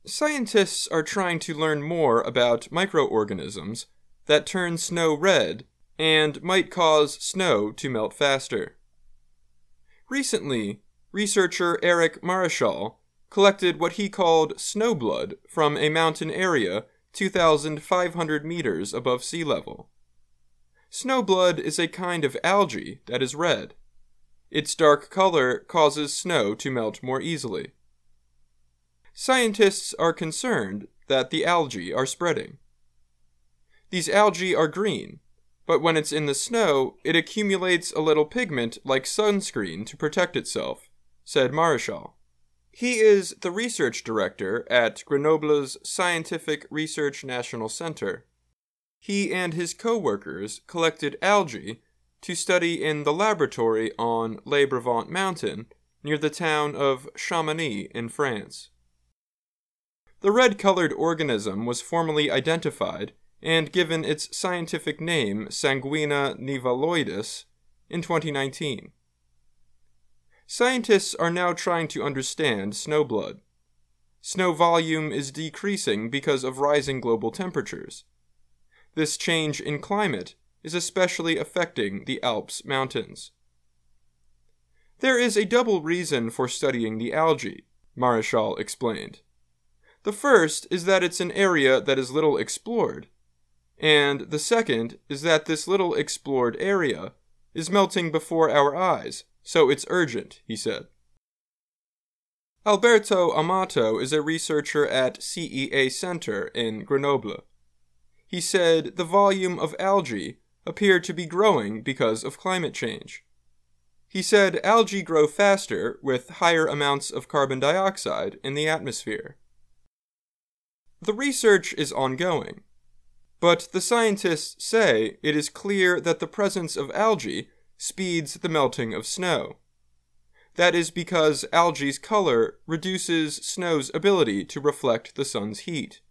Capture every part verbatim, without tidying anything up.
Scientists are trying to learn more about microorganisms that turn snow red and might cause snow to melt faster. Recently, researcher Eric Marischal collected what he called snow blood from a mountain area two thousand five hundred meters above sea level. Snow blood is a kind of algae that is red. Its dark color causes snow to melt more easily. Scientists are concerned that the algae are spreading. These algae are green, but when it's in the snow, it accumulates a little pigment like sunscreen to protect itself, said Marischal. He is the research director at Grenoble's Scientific Research National Center. He and his co-workers collected algae to study in the laboratory on Les Brevant Mountain near the town of Chamonix in France. The red-colored organism was formally identified and given its scientific name Sanguina nivaloides in twenty nineteen. Scientists are now trying to understand snowblood. Snow volume is decreasing because of rising global temperatures. This change in climate is especially affecting the Alps mountains. There is a double reason for studying the algae, Marischal explained. The first is that it's an area that is little explored, and the second is that this little explored area is melting before our eyes, so it's urgent, he said. Alberto Amato is a researcher at C E A Center in Grenoble. He said the volume of algae appeared to be growing because of climate change. He said algae grow faster with higher amounts of carbon dioxide in the atmosphere. The research is ongoing, but the scientists say it is clear that the presence of algae speeds the melting of snow. That is because algae's color reduces snow's ability to reflect the sun's heat.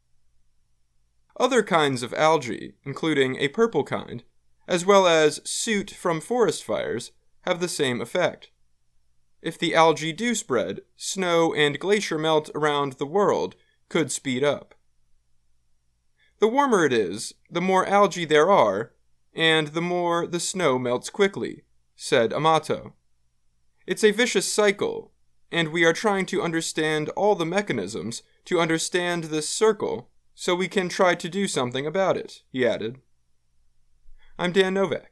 Other kinds of algae, including a purple kind, as well as soot from forest fires, have the same effect. If the algae do spread, snow and glacier melt around the world could speed up. The warmer it is, the more algae there are, and the more the snow melts quickly, said Amato. It's a vicious cycle, and we are trying to understand all the mechanisms to understand this circle so we can try to do something about it, he added. I'm Dan Novak.